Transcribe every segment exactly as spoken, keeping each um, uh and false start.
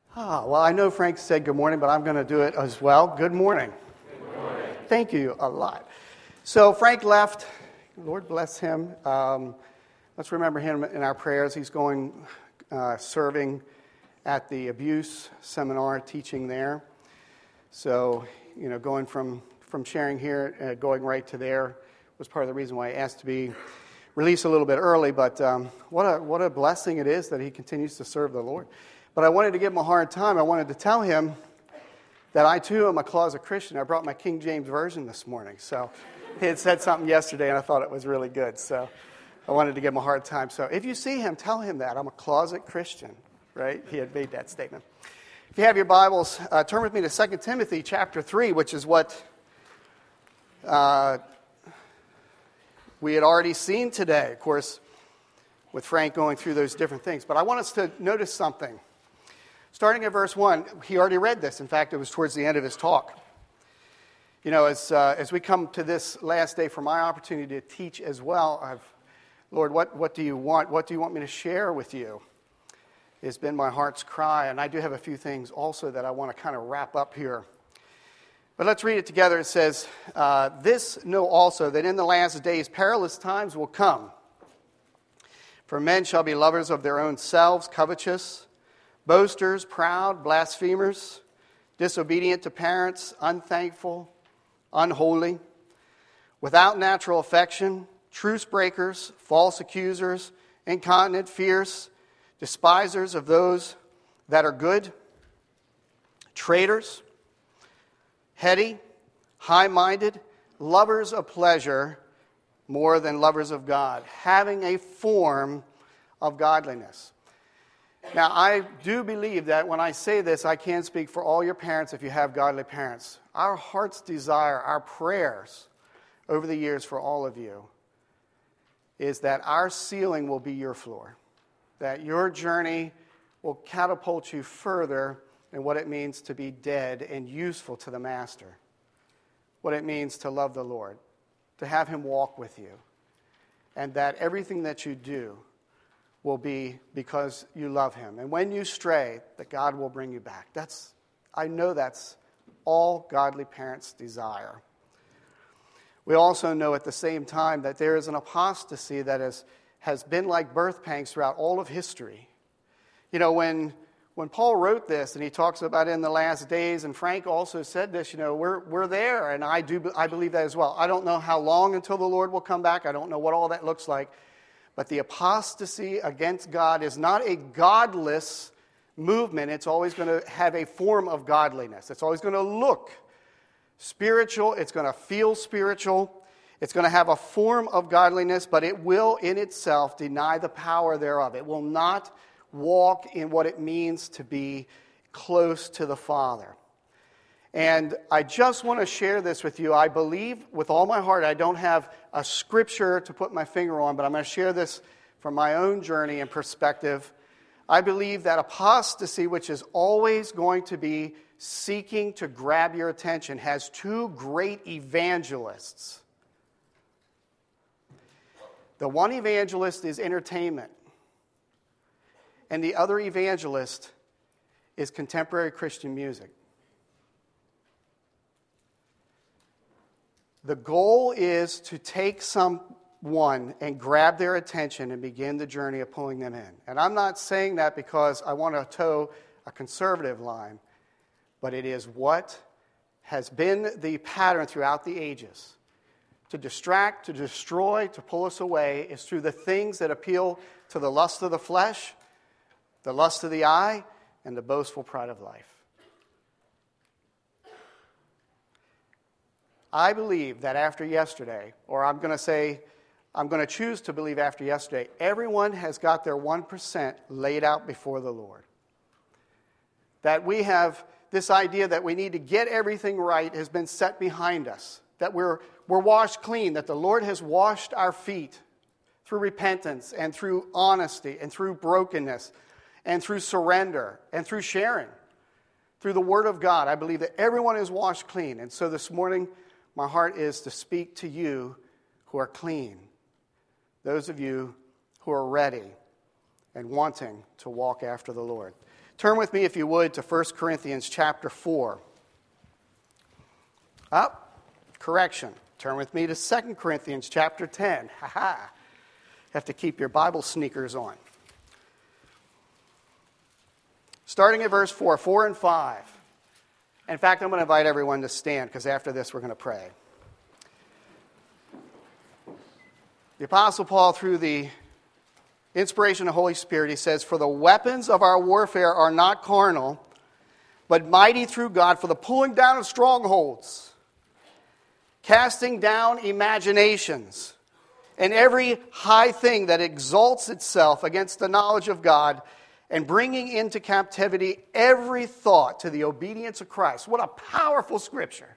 Ah, well, I know Frank said good morning, but I'm going to do it as well. Good morning. Good morning. Thank you a lot. So Frank left. Lord bless him. Um, let's remember him in our prayers. He's going, uh, serving at the abuse seminar, teaching there. So, you know, going from, from sharing here, uh, going right to there was part of the reason why I asked to be released a little bit early. But um, what a what a blessing it is that he continues to serve the Lord. But I wanted to give him a hard time. I wanted to tell him that I, too, am a closet Christian. I brought my King James Version this morning. So he had said something yesterday, and I thought it was really good. So I wanted to give him a hard time. So if you see him, tell him that. I'm a closet Christian, right? He had made that statement. If you have your Bibles, uh, turn with me to Second Timothy chapter three, which is what uh, we had already seen today, of course, with Frank going through those different things. But I want us to notice something. Starting at verse one, he already read this. In fact, it was towards the end of his talk. You know, as uh, as we come to this last day for my opportunity to teach as well, I've, Lord, what, what do you want? What do you want me to share with you? It's been my heart's cry, and I do have a few things also that I want to kind of wrap up here. But let's read it together. It says, uh, this know also that in the last days perilous times will come. For men shall be lovers of their own selves, covetous, boasters, proud, blasphemers, disobedient to parents, unthankful, unholy, without natural affection, truce breakers, false accusers, incontinent, fierce, despisers of those that are good, traitors, heady, high-minded, lovers of pleasure more than lovers of God, having a form of godliness. Now, I do believe that when I say this, I can speak for all your parents if you have godly parents. Our heart's desire, our prayers over the years for all of you is that our ceiling will be your floor, that your journey will catapult you further in what it means to be dead and useful to the Master, what it means to love the Lord, to have Him walk with you, and that everything that you do will be because you love Him. And when you stray, that God will bring you back. That's, I know that's all godly parents' desire. We also know at the same time that there is an apostasy that is, has been like birth pangs throughout all of history. You know, when when Paul wrote this, and he talks about in the last days, and Frank also said this, you know, we're we're there, and I do I believe that as well. I don't know how long until the Lord will come back. I don't know what all that looks like. But the apostasy against God is not a godless movement. It's always going to have a form of godliness. It's always going to look spiritual. It's going to feel spiritual. It's going to have a form of godliness, but it will in itself deny the power thereof. It will not walk in what it means to be close to the Father. And I just want to share this with you. I believe with all my heart, I don't have a scripture to put my finger on, but I'm going to share this from my own journey and perspective. I believe that apostasy, which is always going to be seeking to grab your attention, has two great evangelists. The one evangelist is entertainment, and the other evangelist is contemporary Christian music. The goal is to take someone and grab their attention and begin the journey of pulling them in. And I'm not saying that because I want to toe a conservative line, but it is what has been the pattern throughout the ages. To distract, to destroy, to pull us away is through the things that appeal to the lust of the flesh, the lust of the eye, and the boastful pride of life. I believe that after yesterday, or I'm going to say, I'm going to choose to believe after yesterday, everyone has got their one percent laid out before the Lord. That we have this idea that we need to get everything right has been set behind us. That we're, we're washed clean, that the Lord has washed our feet through repentance and through honesty and through brokenness and through surrender and through sharing, through the Word of God. I believe that everyone is washed clean. And so this morning, my heart is to speak to you who are clean, those of you who are ready and wanting to walk after the Lord. Turn with me, if you would, to First Corinthians chapter four. Up, oh, correction. Turn with me to Second Corinthians chapter ten. Ha ha. Have to keep your Bible sneakers on. Starting at verse four, four and five. In fact, I'm going to invite everyone to stand because after this we're going to pray. The Apostle Paul, through the inspiration of the Holy Spirit, he says, "For the weapons of our warfare are not carnal, but mighty through God for the pulling down of strongholds, casting down imaginations, and every high thing that exalts itself against the knowledge of God, and bringing into captivity every thought to the obedience of Christ." What a powerful scripture.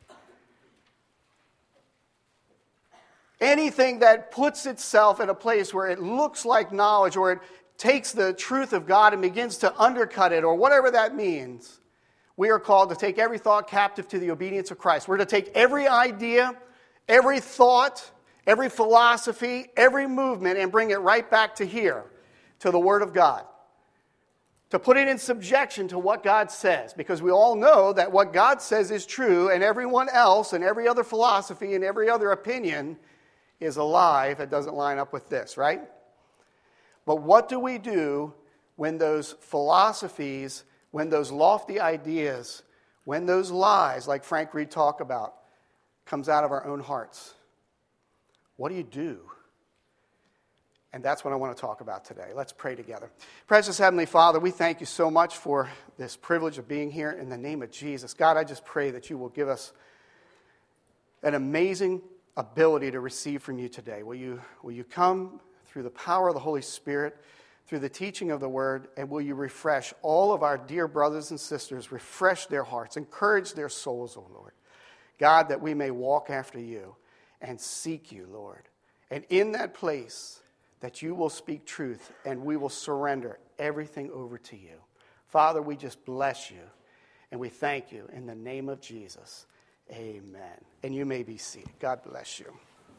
Anything that puts itself in a place where it looks like knowledge, or it takes the truth of God and begins to undercut it, or whatever that means, we are called to take every thought captive to the obedience of Christ. We're to take every idea, every thought, every philosophy, every movement, and bring it right back to here, to the Word of God. To put it in subjection to what God says, because we all know that what God says is true, and everyone else, and every other philosophy, and every other opinion is a lie if it doesn't line up with this, right? But what do we do when those philosophies, when those lofty ideas, when those lies, like Frank Reed talked about, comes out of our own hearts? What do you do? And that's what I want to talk about today. Let's pray together. Precious Heavenly Father, we thank you so much for this privilege of being here in the name of Jesus. God, I just pray that you will give us an amazing ability to receive from you today. Will you, will you come through the power of the Holy Spirit, through the teaching of the Word, and will you refresh all of our dear brothers and sisters, refresh their hearts, encourage their souls, O Lord. God, that we may walk after you and seek you, Lord. And in that place, that you will speak truth and we will surrender everything over to you. Father, we just bless you and we thank you in the name of Jesus. Amen. And you may be seated. God bless you.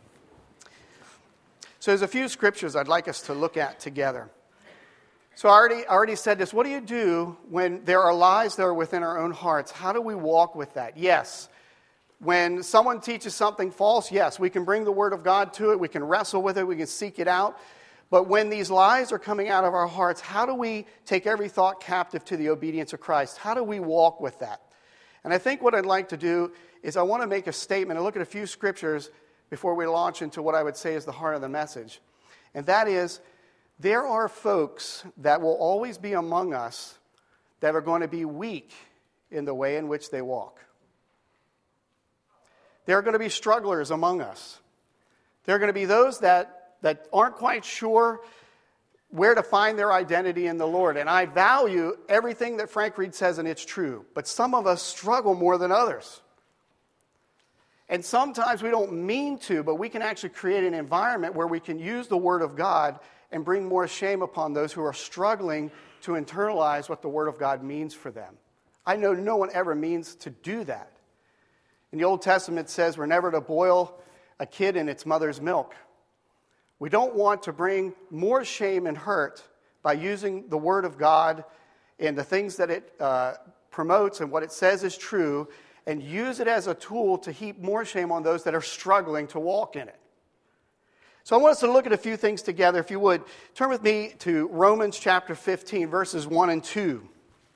So there's a few scriptures I'd like us to look at together. So I already, I already said this. What do you do when there are lies that are within our own hearts? How do we walk with that? Yes. When someone teaches something false, yes, we can bring the Word of God to it. We can wrestle with it. We can seek it out. But when these lies are coming out of our hearts, how do we take every thought captive to the obedience of Christ? How do we walk with that? And I think what I'd like to do is I want to make a statement and look at a few scriptures before we launch into what I would say is the heart of the message. And that is, there are folks that will always be among us that are going to be weak in the way in which they walk. There are going to be strugglers among us. There are going to be those that, that aren't quite sure where to find their identity in the Lord. And I value everything that Frank Reed says, and it's true. But some of us struggle more than others. And sometimes we don't mean to, but we can actually create an environment where we can use the Word of God and bring more shame upon those who are struggling to internalize what the Word of God means for them. I know no one ever means to do that. In the Old Testament, it says we're never to boil a kid in its mother's milk. We don't want to bring more shame and hurt by using the Word of God and the things that it uh, promotes and what it says is true, and use it as a tool to heap more shame on those that are struggling to walk in it. So I want us to look at a few things together. If you would, turn with me to Romans chapter fifteen, verses one and two.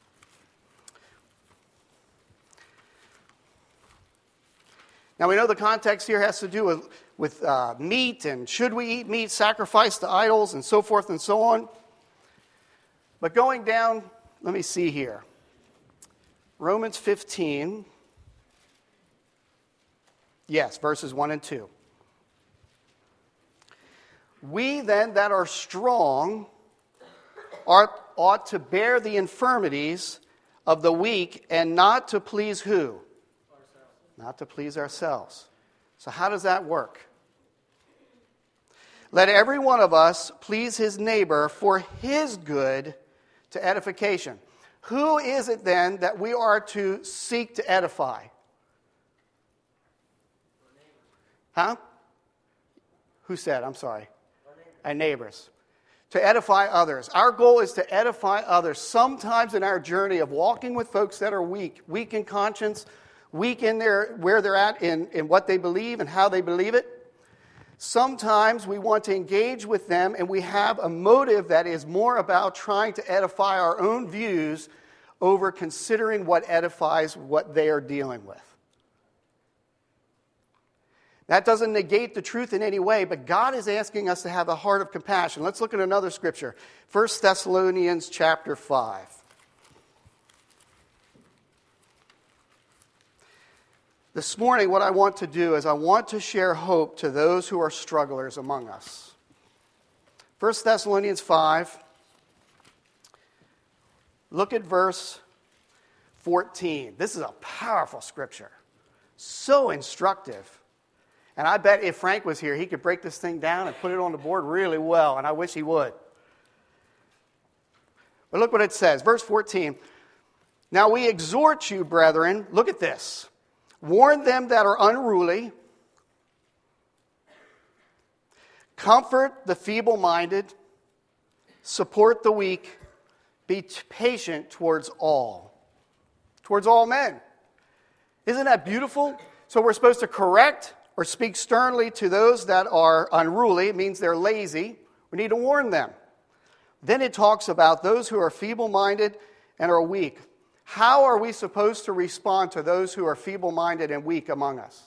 Now we know the context here has to do with, with uh, meat, and should we eat meat sacrificed to idols, and so forth and so on. But going down, let me see here. Romans fifteen. Yes, verses one and two. We then that are strong are, ought to bear the infirmities of the weak and not to please who? Ourselves. Not to please ourselves. So how does that work? Let every one of us please his neighbor for his good to edification. Who is it then that we are to seek to edify? Huh? Who said? I'm sorry. Our neighbors. to edify others. Our goal is to edify others. Sometimes in our journey of walking with folks that are weak, weak in conscience, weak in their where they're at in, in what they believe and how they believe it, sometimes we want to engage with them and we have a motive that is more about trying to edify our own views over considering what edifies what they are dealing with. That doesn't negate the truth in any way, but God is asking us to have a heart of compassion. Let's look at another scripture. First Thessalonians chapter five. This morning, what I want to do is I want to share hope to those who are strugglers among us. First Thessalonians five. Look at verse fourteen. This is a powerful scripture. So instructive. And I bet if Frank was here, he could break this thing down and put it on the board really well, and I wish he would. But look what it says, verse fourteen. Now we exhort you, brethren, look at this. Warn them that are unruly. Comfort the feeble-minded. Support the weak. Be patient towards all. Towards all men. Isn't that beautiful? So we're supposed to correct or speak sternly to those that are unruly. It means they're lazy. We need to warn them. Then it talks about those who are feeble-minded and are weak. How are we supposed to respond to those who are feeble-minded and weak among us?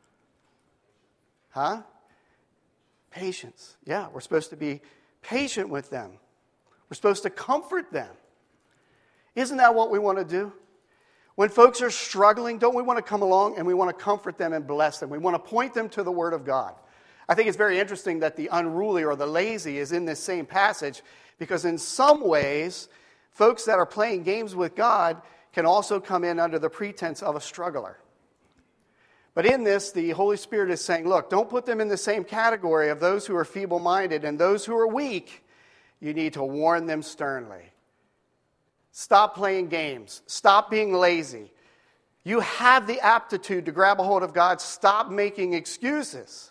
Huh? Patience. Yeah, we're supposed to be patient with them. We're supposed to comfort them. Isn't that what we want to do? When folks are struggling, don't we want to come along and we want to comfort them and bless them? We want to point them to the Word of God. I think it's very interesting that the unruly or the lazy is in this same passage because in some ways, folks that are playing games with God can also come in under the pretense of a struggler. But in this, the Holy Spirit is saying, look, don't put them in the same category of those who are feeble-minded and those who are weak. You need to warn them sternly. Stop playing games. Stop being lazy. You have the aptitude to grab a hold of God. Stop making excuses.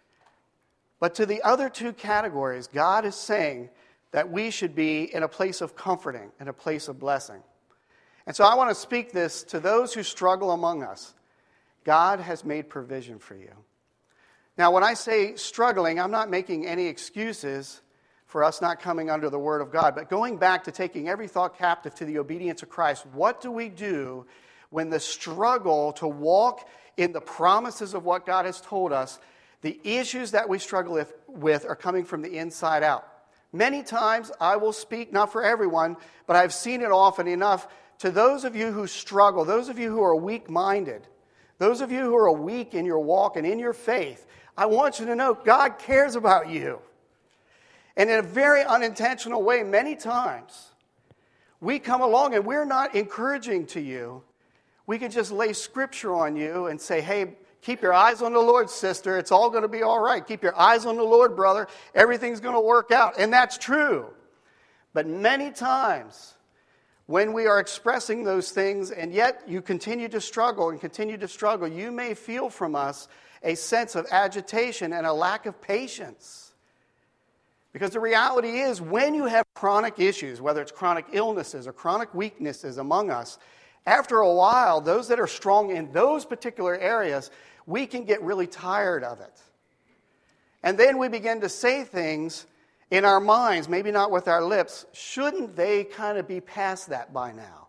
But to the other two categories, God is saying that we should be in a place of comforting and a place of blessing. And so I want to speak this to those who struggle among us. God has made provision for you. Now, when I say struggling, I'm not making any excuses for us not coming under the Word of God. But going back to taking every thought captive to the obedience of Christ, what do we do when the struggle to walk in the promises of what God has told us, the issues that we struggle with, with are coming from the inside out? Many times I will speak, not for everyone, but I've seen it often enough, to those of you who struggle, those of you who are weak-minded, those of you who are weak in your walk and in your faith, I want you to know God cares about you. And in a very unintentional way, many times, we come along and we're not encouraging to you. We can just lay scripture on you and say, hey, keep your eyes on the Lord, sister. It's all going to be all right. Keep your eyes on the Lord, brother. Everything's going to work out. And that's true. But many times, when we are expressing those things and yet you continue to struggle and continue to struggle, you may feel from us a sense of agitation and a lack of patience. Because the reality is, when you have chronic issues, whether it's chronic illnesses or chronic weaknesses among us, after a while, those that are strong in those particular areas, we can get really tired of it. And then we begin to say things in our minds, maybe not with our lips, shouldn't they kind of be past that by now?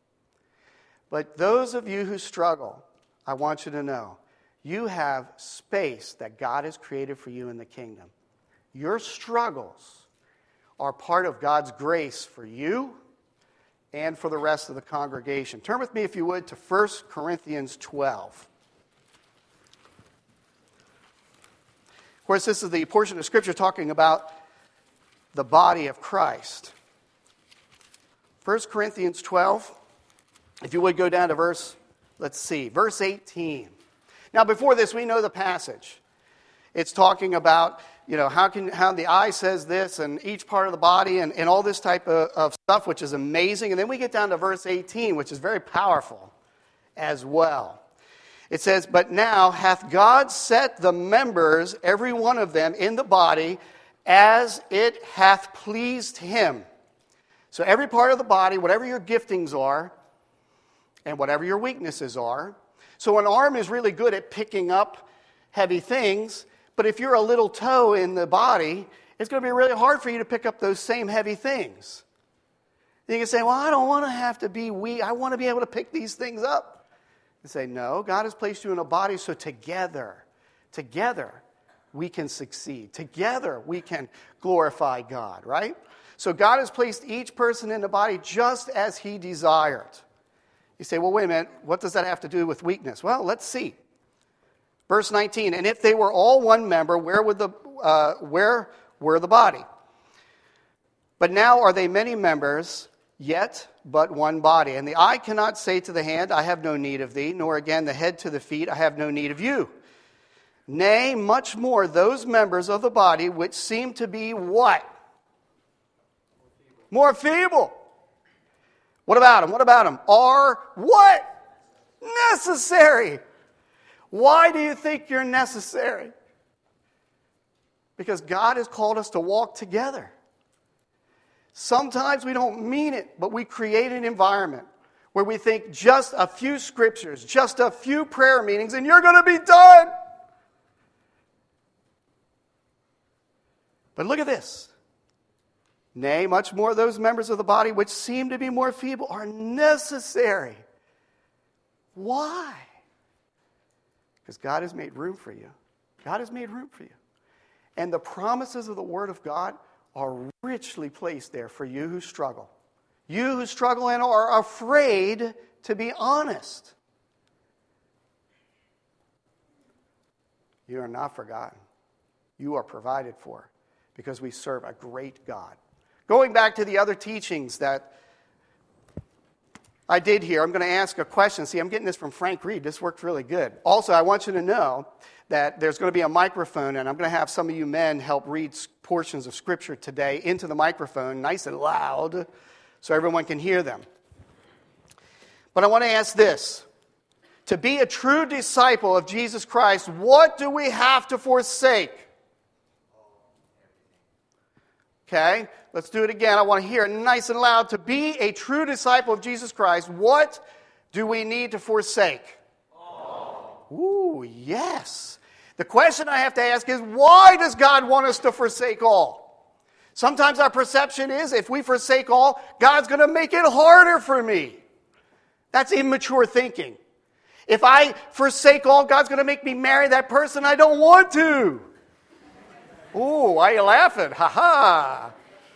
But those of you who struggle, I want you to know, you have space that God has created for you in the kingdom. Your struggles are part of God's grace for you and for the rest of the congregation. Turn with me, if you would, to First Corinthians twelve. Of course, this is the portion of Scripture talking about the body of Christ. First Corinthians twelve, if you would go down to verse, let's see, verse eighteen. Now, before this, we know the passage. It's talking about, you know, how can how the eye says this and each part of the body and, and all this type of, of stuff, which is amazing. And then we get down to verse eighteen, which is very powerful as well. It says, but now hath God set the members, every one of them, in the body, as it hath pleased him. So every part of the body, whatever your giftings are, and whatever your weaknesses are. So an arm is really good at picking up heavy things, but if you're a little toe in the body, it's going to be really hard for you to pick up those same heavy things. You can say, well, I don't want to have to be weak. I want to be able to pick these things up. And say, no, God has placed you in a body, so together, together, we can succeed. Together, we can glorify God, right? So God has placed each person in the body just as he desired. You say, well, wait a minute, what does that have to do with weakness? Well, let's see. Verse nineteen, and if they were all one member, where would the uh, where were the body? But now are they many members, yet but one body. And the eye cannot say to the hand, I have no need of thee, nor again the head to the feet, I have no need of you. Nay, much more those members of the body which seem to be what? More feeble. More feeble. What about them? What about them? Are what? Necessary. Why do you think you're necessary? Because God has called us to walk together. Sometimes we don't mean it, but we create an environment where we think just a few scriptures, just a few prayer meetings, and you're going to be done. But look at this. Nay, much more those members of the body which seem to be more feeble are necessary. Why? Because God has made room for you. God has made room for you. And the promises of the Word of God are richly placed there for you who struggle. You who struggle and are afraid to be honest. You are not forgotten. You are provided for because we serve a great God. Going back to the other teachings that I did here, I'm going to ask a question. See, I'm getting this from Frank Reed. This worked really good. Also, I want you to know that there's going to be a microphone, and I'm going to have some of you men help read portions of Scripture today into the microphone, nice and loud, so everyone can hear them. But I want to ask this. To be a true disciple of Jesus Christ, what do we have to forsake? Okay, let's do it again. I want to hear it nice and loud. To be a true disciple of Jesus Christ, what do we need to forsake? All. Ooh, yes. The question I have to ask is, why does God want us to forsake all? Sometimes our perception is, if we forsake all, God's going to make it harder for me. That's immature thinking. If I forsake all, God's going to make me marry that person I don't want to. Ooh, why are you laughing? Ha ha.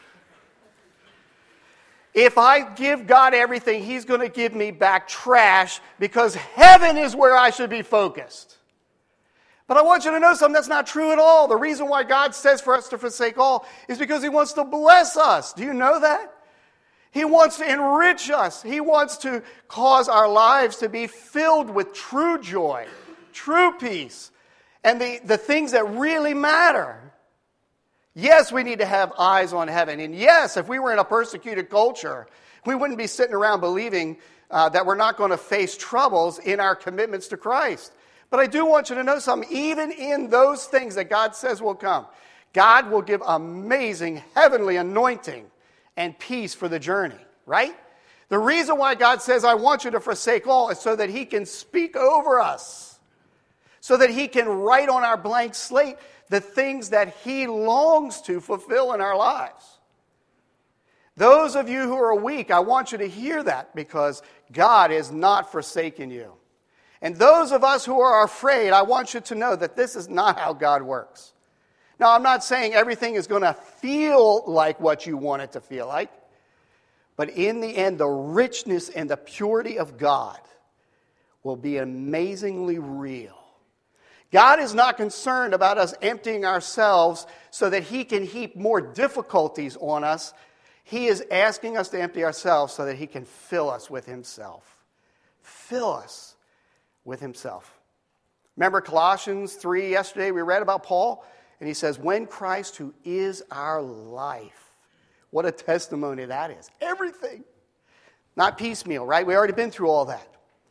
If I give God everything, He's going to give me back trash because heaven is where I should be focused. But I want you to know something that's not true at all. The reason why God says for us to forsake all is because He wants to bless us. Do you know that? He wants to enrich us. He wants to cause our lives to be filled with true joy, true peace, and the, the things that really matter. Yes, we need to have eyes on heaven. And yes, if we were in a persecuted culture, we wouldn't be sitting around believing uh, that we're not going to face troubles in our commitments to Christ. But I do want you to know something. Even in those things that God says will come, God will give amazing heavenly anointing and peace for the journey, right? The reason why God says, I want you to forsake all, is so that He can speak over us, so that He can write on our blank slate the things that He longs to fulfill in our lives. Those of you who are weak, I want you to hear that, because God is not forsaken you. And those of us who are afraid, I want you to know that this is not how God works. Now, I'm not saying everything is going to feel like what you want it to feel like, but in the end, the richness and the purity of God will be amazingly real. God is not concerned about us emptying ourselves so that He can heap more difficulties on us. He is asking us to empty ourselves so that He can fill us with Himself. Fill us with Himself. Remember Colossians three yesterday? We read about Paul, and he says, when Christ, who is our life. What a testimony that is. Everything. Not piecemeal, right? We've already been through all that.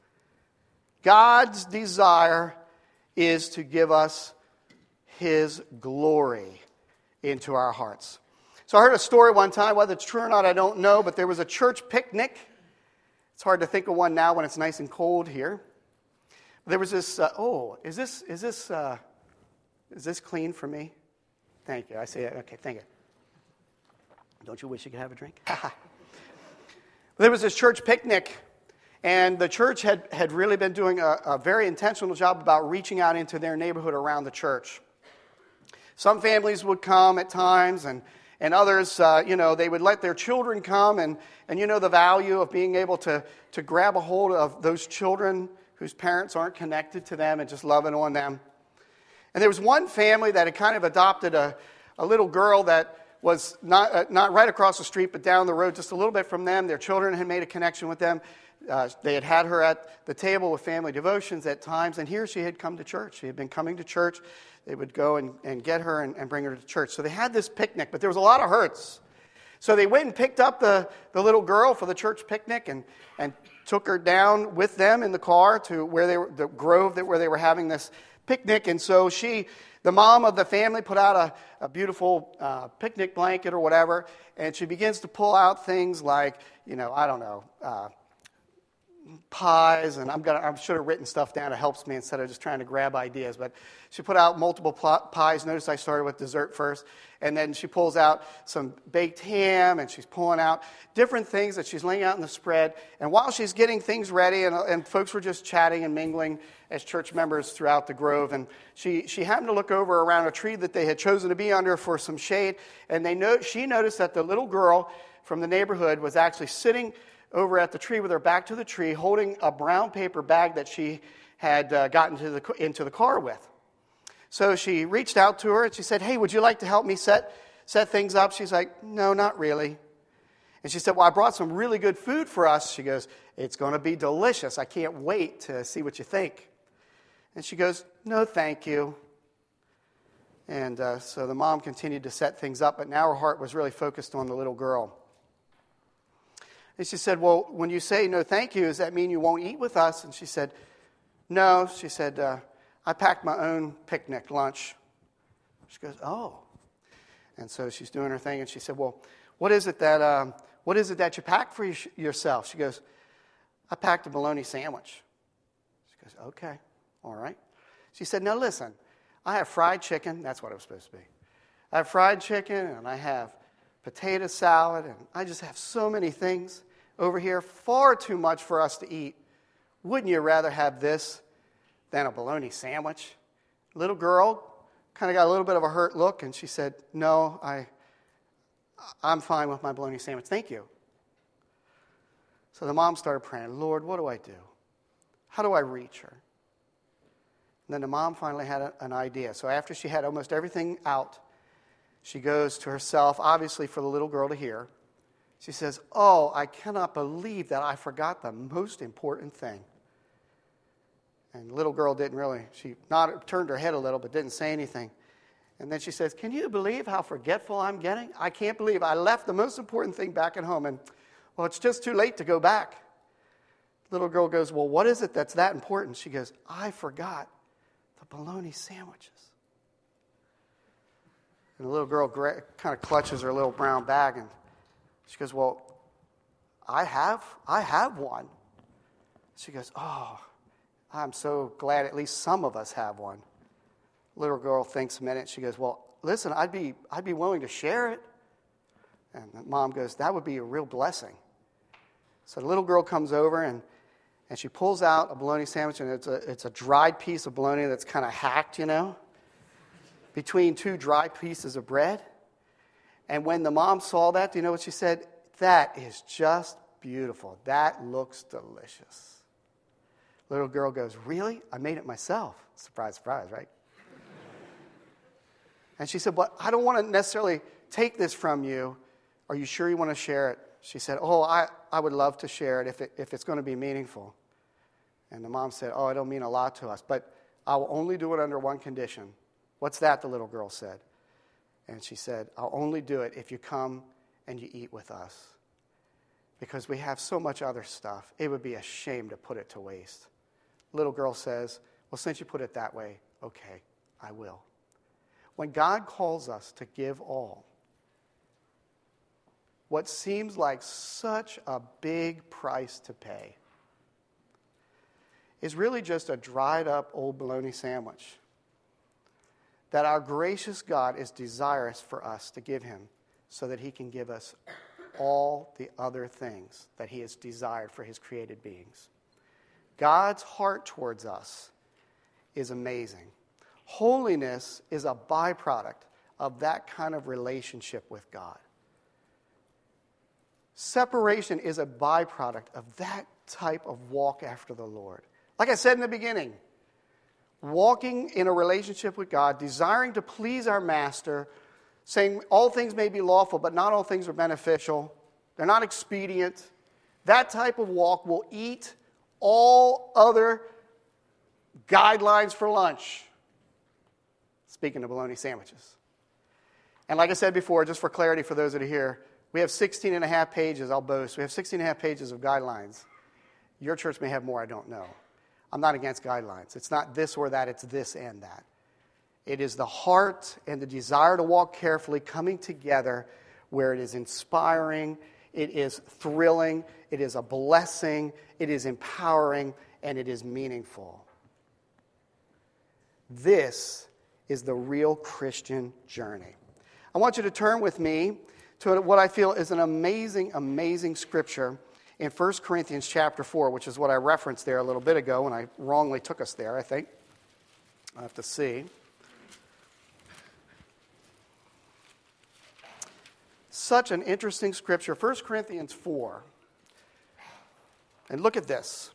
God's desire is to give us His glory into our hearts. So I heard a story one time, whether it's true or not, I don't know, but there was a church picnic. It's hard to think of one now when it's nice and cold here. There was this, uh, oh, is this, is this, uh, is this clean for me? Thank you. I say, okay, thank you. Don't you wish you could have a drink? There was this church picnic, and the church had, had really been doing a, a very intentional job about reaching out into their neighborhood around the church. Some families would come at times, and, and others, uh, you know, they would let their children come, and, and you know the value of being able to, to grab a hold of those children whose parents aren't connected to them and just loving on them. And there was one family that had kind of adopted a, a little girl that was not uh, not right across the street, but down the road just a little bit from them. Their children had made a connection with them. Uh, they had had her at the table with family devotions at times, and here she had come to church. She had been coming to church. They would go and, and get her and, and bring her to church. So they had this picnic, but there was a lot of hurts. So they went and picked up the, the little girl for the church picnic and, and took her down with them in the car to where they were, the grove that where they were having this picnic. And so she, the mom of the family, put out a, a beautiful uh, picnic blanket or whatever, and she begins to pull out things like, you know, I don't know, uh, pies, and I'm gonna, I should have written stuff down. It helps me instead of just trying to grab ideas. But she put out multiple pl- pies. Notice I started with dessert first. And then she pulls out some baked ham, and she's pulling out different things that she's laying out in the spread. And while she's getting things ready, and, and folks were just chatting and mingling as church members throughout the grove, and she, she happened to look over around a tree that they had chosen to be under for some shade, and they know, she noticed that the little girl from the neighborhood was actually sitting over at the tree with her back to the tree, holding a brown paper bag that she had uh, gotten to the, into the car with. So she reached out to her and she said, "Hey, would you like to help me set, set things up?" She's like, "No, not really." And she said, "Well, I brought some really good food for us." She goes, "It's going to be delicious. I can't wait to see what you think." And she goes, "No, thank you." And uh, so the mom continued to set things up, but now her heart was really focused on the little girl. And she said, "Well, when you say no thank you, does that mean you won't eat with us?" And she said, "No." She said, uh, "I packed my own picnic lunch." She goes, "Oh." And so she's doing her thing, and she said, "Well, what is it that um, what is it that you packed for y- yourself?" She goes, "I packed a bologna sandwich." She goes, "Okay, all right." She said, "Now listen, I have fried chicken." That's what it was supposed to be. "I have fried chicken, and I have potato salad, and I just have so many things over here, far too much for us to eat. Wouldn't you rather have this than a bologna sandwich?" Little girl kind of got a little bit of a hurt look, and she said, "No, I, I'm fine with my bologna sandwich. Thank you." So the mom started praying, "Lord, what do I do? How do I reach her?" And then the mom finally had a, an idea. So after she had almost everything out, she goes to herself, obviously for the little girl to hear. She says, "Oh, I cannot believe that I forgot the most important thing." And the little girl didn't really, she nodded, turned her head a little, but didn't say anything. And then she says, "Can you believe how forgetful I'm getting? I can't believe I left the most important thing back at home, and, well, it's just too late to go back." The little girl goes, "Well, what is it that's that important?" She goes, "I forgot the bologna sandwiches." And the little girl gra- kind of clutches her little brown bag, and she goes, "Well, I have, I have one." She goes, "Oh, I'm so glad at least some of us have one." Little girl thinks a minute. She goes, "Well, listen, I'd be, I'd be willing to share it." And the mom goes, "That would be a real blessing." So the little girl comes over and, and she pulls out a bologna sandwich, and it's a, it's a dried piece of bologna that's kind of hacked, you know, between two dry pieces of bread. And when the mom saw that, do you know what she said? "That is just beautiful. That looks delicious." Little girl goes, "Really? I made it myself." Surprise, surprise, right? And she said, "But I don't want to necessarily take this from you. Are you sure you want to share it?" She said, "Oh, I, I would love to share it if, it if it's going to be meaningful." And the mom said, "Oh, it'll mean a lot to us, but I will only do it under one condition." "What's that?" the little girl said. And she said, "I'll only do it if you come and you eat with us. Because we have so much other stuff. It would be a shame to put it to waste." Little girl says, "Well, since you put it that way, okay, I will." When God calls us to give all, what seems like such a big price to pay is really just a dried up old bologna sandwich that our gracious God is desirous for us to give him so that he can give us all the other things that he has desired for his created beings. God's heart towards us is amazing. Holiness is a byproduct of that kind of relationship with God. Separation is a byproduct of that type of walk after the Lord. Like I said in the beginning, walking in a relationship with God, desiring to please our Master, saying all things may be lawful, but not all things are beneficial. They're not expedient. That type of walk will eat all other guidelines for lunch. Speaking of bologna sandwiches. And like I said before, just for clarity for those that are here, we have sixteen and a half pages, I'll boast. We have sixteen and a half pages of guidelines. Your church may have more, I don't know. I'm not against guidelines. It's not this or that, it's this and that. It is the heart and the desire to walk carefully coming together where it is inspiring, it is thrilling, it is a blessing, it is empowering, and it is meaningful. This is the real Christian journey. I want you to turn with me to what I feel is an amazing, amazing scripture in First Corinthians chapter four, which is what I referenced there a little bit ago, and I wrongly took us there, I think. I'll have to see. Such an interesting scripture, First Corinthians four. And look at this.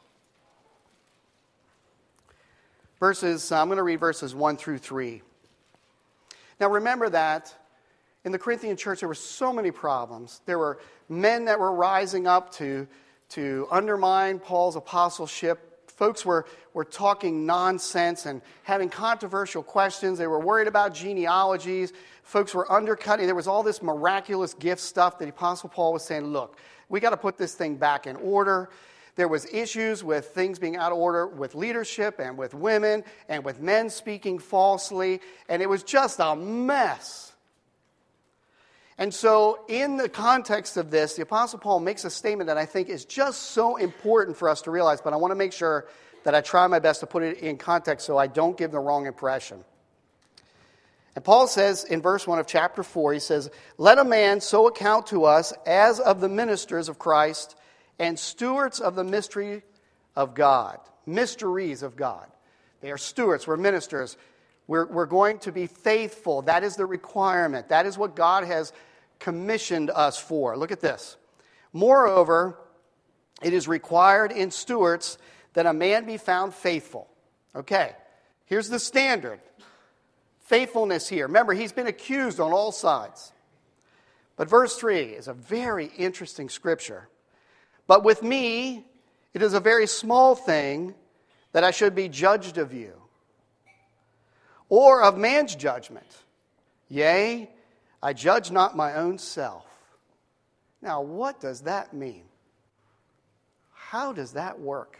Verses, I'm going to read verses one through three. Now remember that in the Corinthian church, there were so many problems. There were men that were rising up to, to undermine Paul's apostleship. Folks were, were talking nonsense and having controversial questions. They were worried about genealogies. Folks were undercutting. There was all this miraculous gift stuff that the Apostle Paul was saying, look, we got to put this thing back in order. There was issues with things being out of order with leadership and with women and with men speaking falsely. And it was just a mess. And so in the context of this, the Apostle Paul makes a statement that I think is just so important for us to realize, but I want to make sure that I try my best to put it in context so I don't give the wrong impression. And Paul says in verse one of chapter four, he says, "Let a man so account to us as of the ministers of Christ and stewards of the mystery of God." Mysteries of God. They are stewards, we're ministers. We're, we're going to be faithful. That is the requirement. That is what God has commissioned us for. Look at this. "Moreover, it is required in stewards that a man be found faithful." Okay, here's the standard. Faithfulness here. Remember, he's been accused on all sides. But verse three is a very interesting scripture. "But with me, it is a very small thing that I should be judged of you, or of man's judgment. Yea, I judge not my own self." Now, what does that mean? How does that work?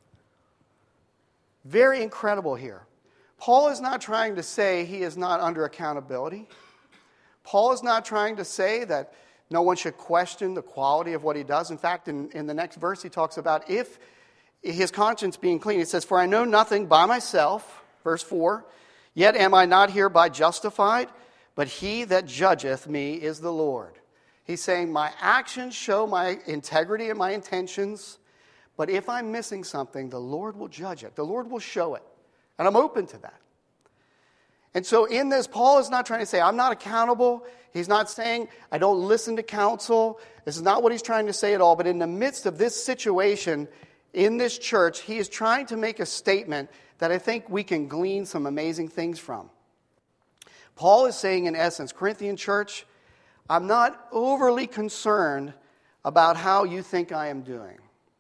Very incredible here. Paul is not trying to say he is not under accountability. Paul is not trying to say that no one should question the quality of what he does. In fact, in, in the next verse, he talks about if his conscience being clean. He says, "For I know nothing by myself," verse four, "yet am I not hereby justified, but he that judgeth me is the Lord." He's saying my actions show my integrity and my intentions, but if I'm missing something, the Lord will judge it. The Lord will show it. And I'm open to that. And so in this, Paul is not trying to say, I'm not accountable. He's not saying, I don't listen to counsel. This is not what he's trying to say at all. But in the midst of this situation in this church, he is trying to make a statement that I think we can glean some amazing things from. Paul is saying, in essence, Corinthian church, I'm not overly concerned about how you think I am doing.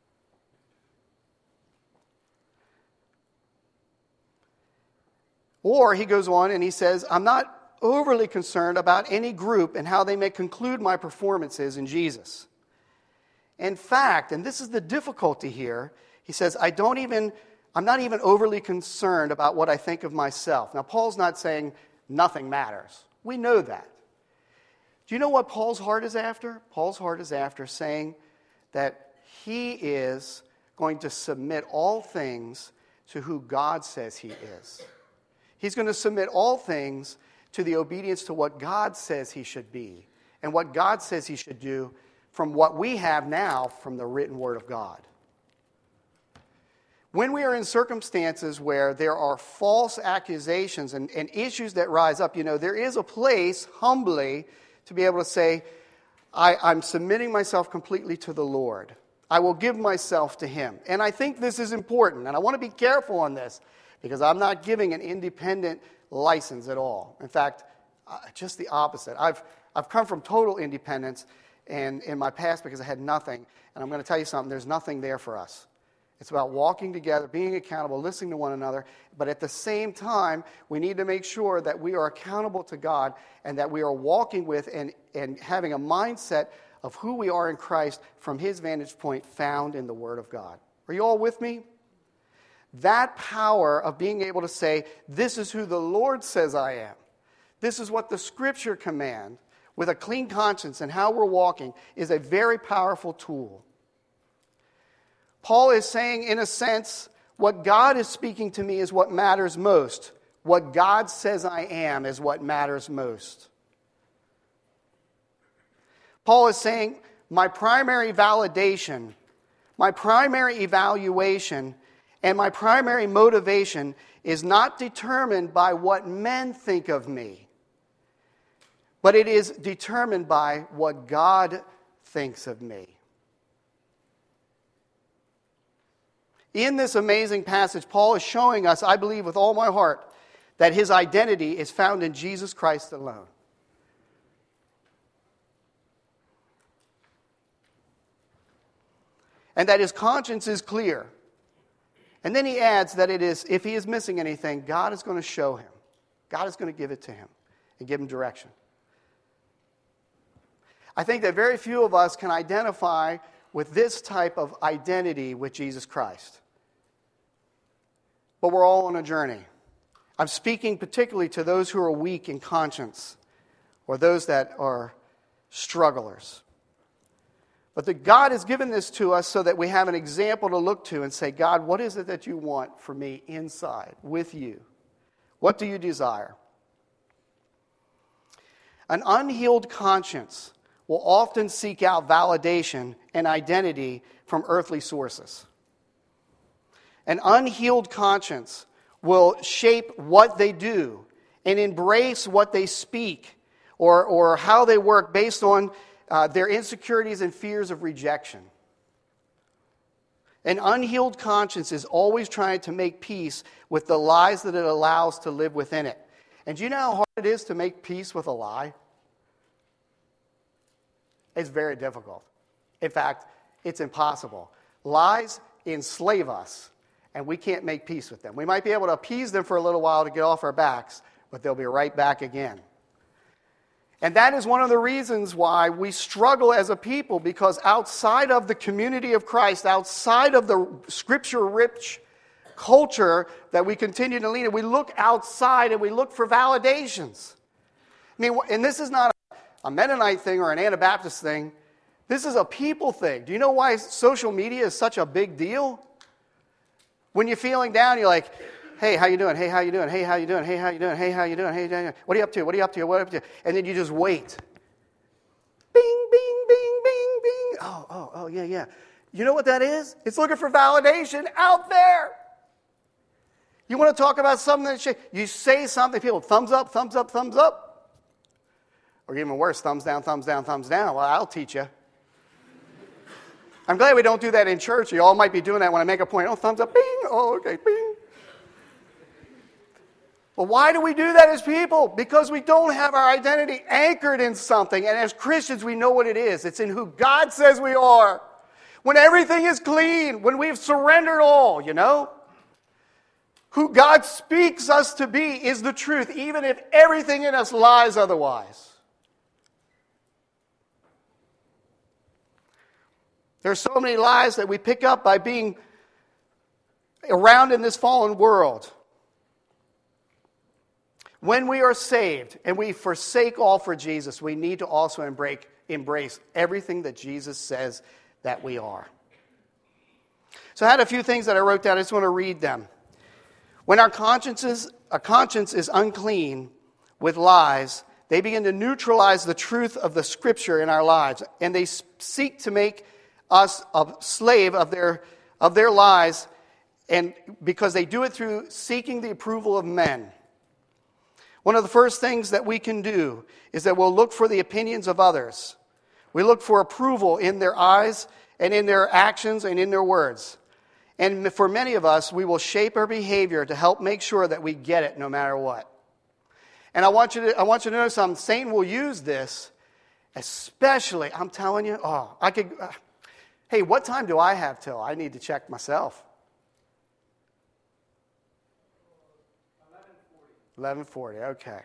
Or he goes on and he says, I'm not overly concerned about any group and how they may conclude my performances in Jesus. In fact, and this is the difficulty here, he says, I don't even, I'm not even overly concerned about what I think of myself. Now, Paul's not saying nothing matters. We know that. Do you know what Paul's heart is after? Paul's heart is after saying that he is going to submit all things to who God says he is. He's going to submit all things to the obedience to what God says he should be and what God says he should do from what we have now from the written word of God. When we are in circumstances where there are false accusations and, and issues that rise up, you know, there is a place humbly to be able to say, I, I'm submitting myself completely to the Lord. I will give myself to him. And I think this is important, and I want to be careful on this because I'm not giving an independent license at all. In fact, uh, just the opposite. I've, I've come from total independence and in my past because I had nothing. And I'm going to tell you something, there's nothing there for us. It's about walking together, being accountable, listening to one another. But at the same time, we need to make sure that we are accountable to God and that we are walking with and, and having a mindset of who we are in Christ from his vantage point found in the Word of God. Are you all with me? That power of being able to say, this is who the Lord says I am. This is what the Scripture commands with a clean conscience and how we're walking is a very powerful tool. Paul is saying, in a sense, what God is speaking to me is what matters most. What God says I am is what matters most. Paul is saying, my primary validation, my primary evaluation, and my primary motivation is not determined by what men think of me, but it is determined by what God thinks of me. In this amazing passage, Paul is showing us, I believe with all my heart, that his identity is found in Jesus Christ alone. And that his conscience is clear. And then he adds that it is, if he is missing anything, God is going to show him. God is going to give it to him and give him direction. I think that very few of us can identify with this type of identity with Jesus Christ. But we're all on a journey. I'm speaking particularly to those who are weak in conscience or those that are strugglers. But that God has given this to us so that we have an example to look to and say, God, what is it that you want for me inside with you? What do you desire? An unhealed conscience will often seek out validation and identity from earthly sources. An unhealed conscience will shape what they do and embrace what they speak or, or how they work based on uh, their insecurities and fears of rejection. An unhealed conscience is always trying to make peace with the lies that it allows to live within it. And do you know how hard it is to make peace with a lie? It's very difficult. In fact, it's impossible. Lies enslave us, and we can't make peace with them. We might be able to appease them for a little while to get off our backs, but they'll be right back again. And that is one of the reasons why we struggle as a people, because outside of the community of Christ, outside of the Scripture-rich culture that we continue to lean in, we look outside and we look for validations. I mean, and this is not a Mennonite thing or an Anabaptist thing. This is a people thing. Do you know why social media is such a big deal? When you're feeling down, you're like, hey, how you doing? Hey, how you doing? Hey, how you doing? Hey, how you doing? Hey, how you doing? Hey, how you doing? What are you up to? What are you up to? What are you up to? And then you just wait. Bing, bing, bing, bing, bing. Oh, oh, oh, yeah, yeah. You know what that is? It's looking for validation out there. You want to talk about something that you say something, people, thumbs up, thumbs up, thumbs up. Or even worse, thumbs down, thumbs down, thumbs down. Well, I'll teach you. I'm glad we don't do that in church. You all might be doing that when I make a point. Oh, thumbs up, bing. Oh, okay, bing. Well, why do we do that as people? Because we don't have our identity anchored in something. And as Christians, we know what it is. It's in who God says we are. When everything is clean, when we've surrendered all, you know. Who God speaks us to be is the truth, even if everything in us lies otherwise. There are so many lies that we pick up by being around in this fallen world. When we are saved and we forsake all for Jesus, we need to also embrace, embrace everything that Jesus says that we are. So I had a few things that I wrote down. I just want to read them. When our consciences, a conscience is unclean with lies, they begin to neutralize the truth of the Scripture in our lives, and they seek to make us a slave of their, of their lies, and because they do it through seeking the approval of men. One of the first things that we can do is that we'll look for the opinions of others. We look for approval in their eyes and in their actions and in their words. And for many of us, we will shape our behavior to help make sure that we get it no matter what. And I want you to, I want you to know something. Satan will use this, especially, I'm telling you, oh, I could, uh, hey, what time do I have till? I need to check myself. eleven forty, okay.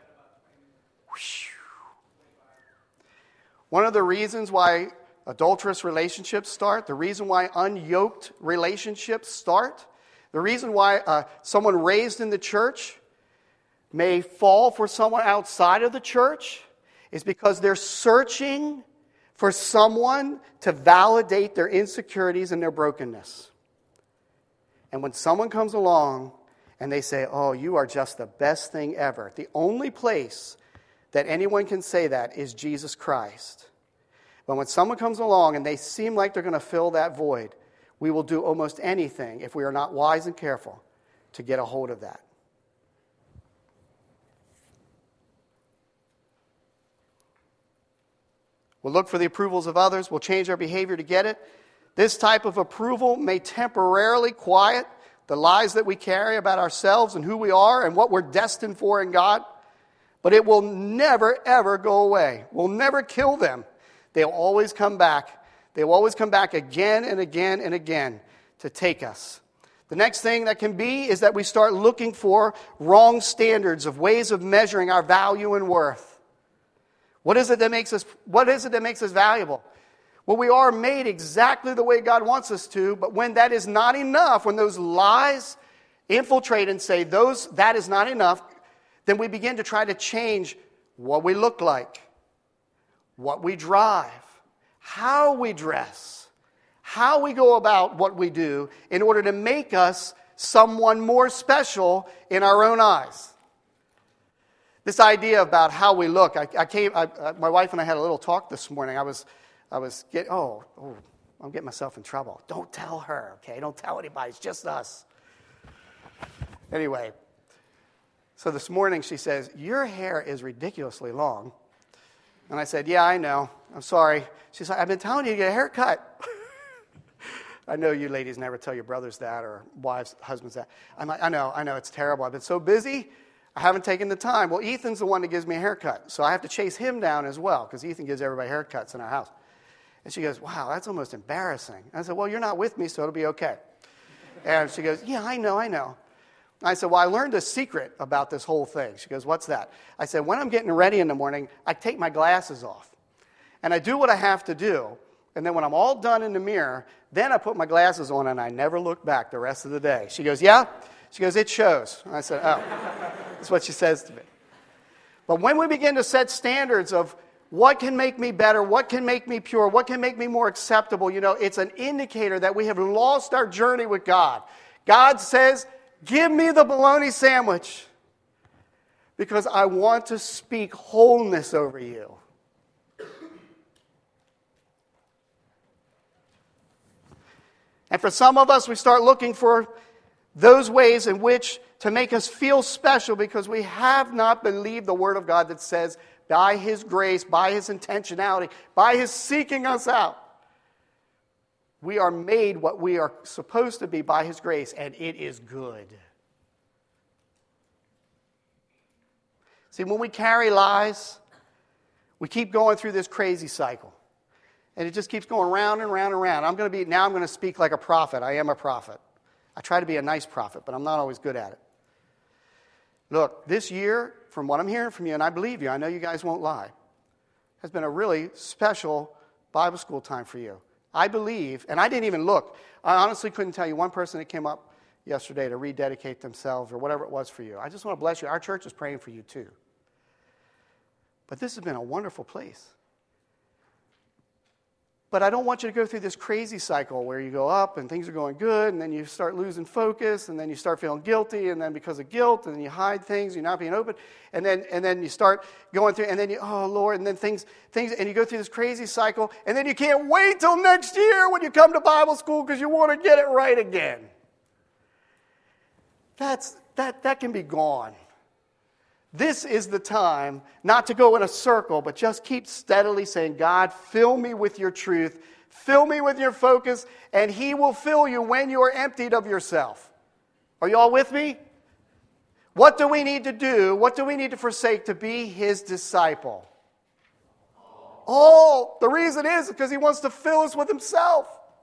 One of the reasons why adulterous relationships start, the reason why unyoked relationships start, the reason why uh, someone raised in the church may fall for someone outside of the church is because they're searching for someone to validate their insecurities and their brokenness. And when someone comes along and they say, oh, you are just the best thing ever, the only place that anyone can say that is Jesus Christ. But when someone comes along and they seem like they're going to fill that void, we will do almost anything, if we are not wise and careful, to get a hold of that. We'll look for the approvals of others. We'll change our behavior to get it. This type of approval may temporarily quiet the lies that we carry about ourselves and who we are and what we're destined for in God. But it will never, ever go away. We'll never kill them. They'll always come back. They'll always come back again and again and again to take us. The next thing that can be is that we start looking for wrong standards of ways of measuring our value and worth. What is it that makes us, what is it that makes us valuable? Well, we are made exactly the way God wants us to, but when that is not enough, when those lies infiltrate and say those that is not enough, then we begin to try to change what we look like, what we drive, how we dress, how we go about what we do in order to make us someone more special in our own eyes. This idea about how we look, I, I came. I, uh, my wife and I had a little talk this morning. I was, I was getting. Oh, oh, I'm getting myself in trouble. Don't tell her, okay? Don't tell anybody. It's just us. Anyway, so this morning she says, "Your hair is ridiculously long," and I said, "Yeah, I know. I'm sorry." She's like, "I've been telling you to get a haircut." I know you ladies never tell your brothers that or wives, husbands that. I'm like, I know, I know, it's terrible. I've been so busy. I haven't taken the time. Well, Ethan's the one that gives me a haircut, so I have to chase him down as well because Ethan gives everybody haircuts in our house. And she goes, wow, that's almost embarrassing. I said, well, you're not with me, so it'll be okay. And she goes, yeah, I know, I know. I said, well, I learned a secret about this whole thing. She goes, what's that? I said, when I'm getting ready in the morning, I take my glasses off. And I do what I have to do. And then when I'm all done in the mirror, then I put my glasses on and I never look back the rest of the day. She goes, yeah? She goes, it shows. And I said, oh. That's what she says to me. But when we begin to set standards of what can make me better, what can make me pure, what can make me more acceptable, you know, it's an indicator that we have lost our journey with God. God says, give me the bologna sandwich because I want to speak wholeness over you. And for some of us, we start looking for those ways in which to make us feel special because we have not believed the Word of God that says, by His grace, by His intentionality, by His seeking us out, we are made what we are supposed to be by His grace, and it is good. See, when we carry lies, we keep going through this crazy cycle. And it just keeps going round and round and round. I'm going to be, now I'm going to speak like a prophet. I am a prophet. I try to be a nice prophet, but I'm not always good at it. Look, this year, from what I'm hearing from you, and I believe you, I know you guys won't lie, has been a really special Bible school time for you. I believe, and I didn't even look. I honestly couldn't tell you one person that came up yesterday to rededicate themselves or whatever it was for you. I just want to bless you. Our church is praying for you too. But this has been a wonderful place. But I don't want you to go through this crazy cycle where you go up and things are going good, and then you start losing focus, and then you start feeling guilty, and then because of guilt, and then you hide things, you're not being open, and then and then you start going through, and then you, oh Lord, and then things, things, and you go through this crazy cycle, and then you can't wait till next year when you come to Bible school because you want to get it right again. That's that that can be gone. This is the time not to go in a circle, but just keep steadily saying, God, fill me with your truth, fill me with your focus, and he will fill you when you are emptied of yourself. Are you all with me? What do we need to do? What do we need to forsake to be his disciple? All. The reason is because he wants to fill us with himself.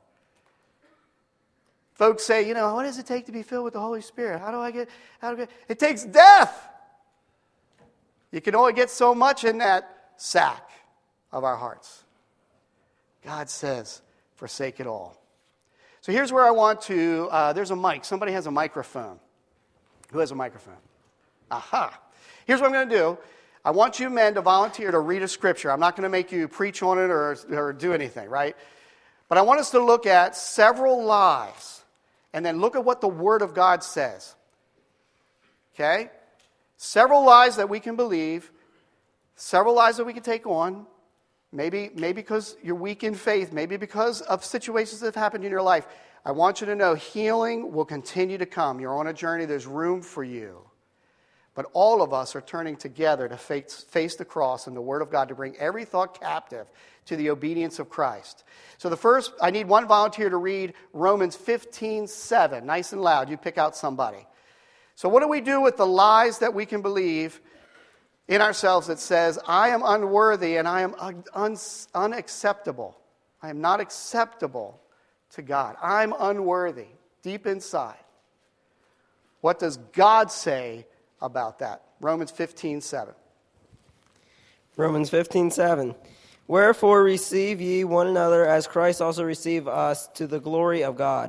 Folks say, you know, what does it take to be filled with the Holy Spirit? How do I get, how do I get? It takes death. You can only get so much in that sack of our hearts. God says, forsake it all. So here's where I want to, uh, there's a mic. Somebody has a microphone. Who has a microphone? Aha. Here's what I'm going to do. I want you men to volunteer to read a scripture. I'm not going to make you preach on it or, or do anything, right? But I want us to look at several lies and then look at what the Word of God says. Okay? Several lies that we can believe, several lies that we can take on, maybe, maybe because you're weak in faith, maybe because of situations that have happened in your life. I want you to know healing will continue to come. You're on a journey, there's room for you. But all of us are turning together to face, face the cross and the Word of God to bring every thought captive to the obedience of Christ. So the first, I need one volunteer to read Romans fifteen seven, nice and loud. You pick out somebody. So what do we do with the lies that we can believe in ourselves that says, I am unworthy and I am un- unacceptable. I am not acceptable to God. I'm unworthy deep inside. What does God say about that? Romans fifteen seven. Romans fifteen seven. Wherefore receive ye one another as Christ also received us to the glory of God.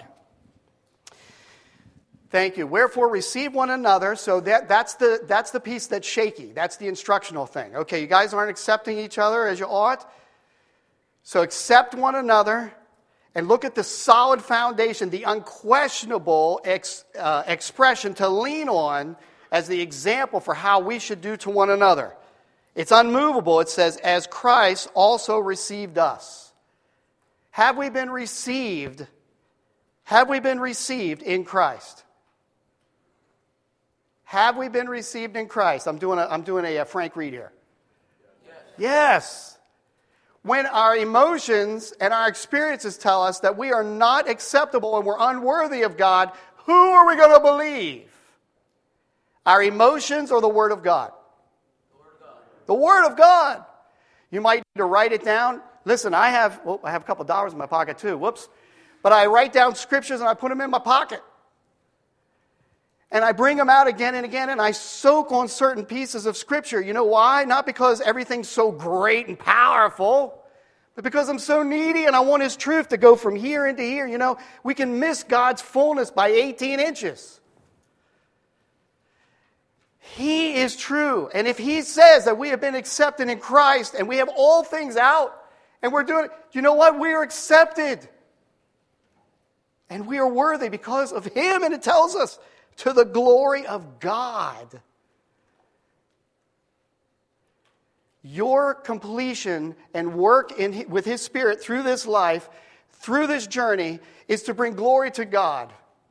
Thank you. Wherefore receive one another. So that, that's the that's the piece that's shaky. That's the instructional thing. Okay, you guys aren't accepting each other as you ought. So accept one another and look at the solid foundation, the unquestionable ex, uh, expression to lean on as the example for how we should do to one another. It's unmovable. It says, as Christ also received us. Have we been received? Have we been received in Christ? Have we been received in Christ? I'm doing a, I'm doing a, a Frank Reed here. Yes. Yes. When our emotions and our experiences tell us that we are not acceptable and we're unworthy of God, who are we going to believe? Our emotions or the Word of God? The Word of God. The Word of God. You might need to write it down. Listen, I have, well, I have a couple of dollars in my pocket too. Whoops. But I write down scriptures and I put them in my pocket. And I bring them out again and again, and I soak on certain pieces of Scripture. You know why? Not because everything's so great and powerful, but because I'm so needy and I want His truth to go from here into here. You know, we can miss God's fullness by eighteen inches. He is true. And if He says that we have been accepted in Christ and we have all things out, and we're doing it, you know what? We are accepted. And we are worthy because of Him, and it tells us, to the glory of God. Your completion and work in, with His Spirit through this life, through this journey, is to bring glory to God.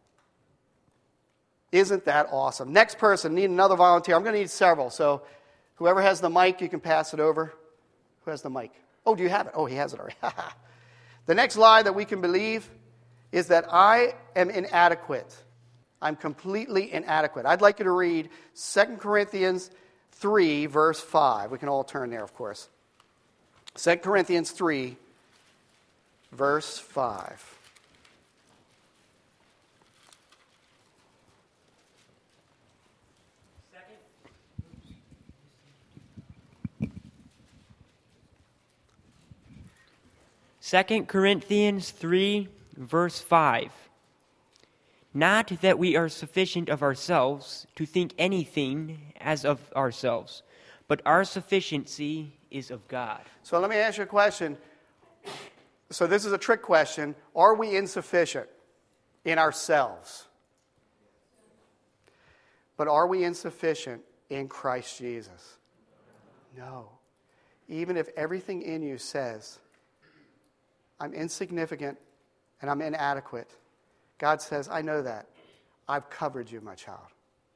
Isn't that awesome? Next person, need another volunteer. I'm going to need several, so whoever has the mic, you can pass it over. Who has the mic? Oh, do you have it? Oh, he has it already. The next lie that we can believe is that I am inadequate. I'm completely inadequate. I'd like you to read Second Corinthians three, verse five. We can all turn there, of course. Second Corinthians three, verse five. Second Corinthians three, verse five. Not that we are sufficient of ourselves to think anything as of ourselves, but our sufficiency is of God. So let me ask you a question. So this is a trick question. Are we insufficient in ourselves? But are we insufficient in Christ Jesus? No. Even if everything in you says, I'm insignificant and I'm inadequate, God says, I know that. I've covered you, my child.